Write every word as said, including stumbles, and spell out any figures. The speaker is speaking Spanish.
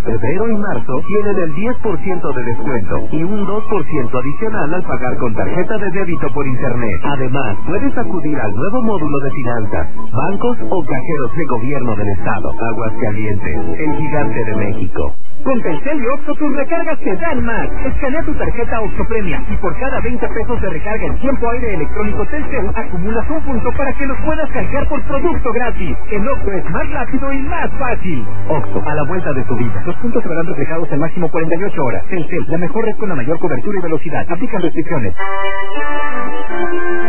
febrero y marzo tienen el diez por ciento de descuento y un dos por ciento adicional al pagar con tarjeta de débito por internet. Además, puedes acudir al nuevo módulo de finanzas, bancos o cajeros de gobierno del estado. Aguascalientes, el gigante de México. Con Telcel y Oxxo tus recargas te dan más. Escanea tu tarjeta Oxxo Premia y por cada veinte pesos de recarga en tiempo aire electrónico Telcel acumulas un punto para que los puedas canjear por producto gratis. En Oxxo es más rápido y más fácil. Oxxo, a la vuelta de tu vida. Los puntos se verán reflejados en máximo cuarenta y ocho horas. Telcel, la mejor red con la mayor cobertura y velocidad. Aplican restricciones.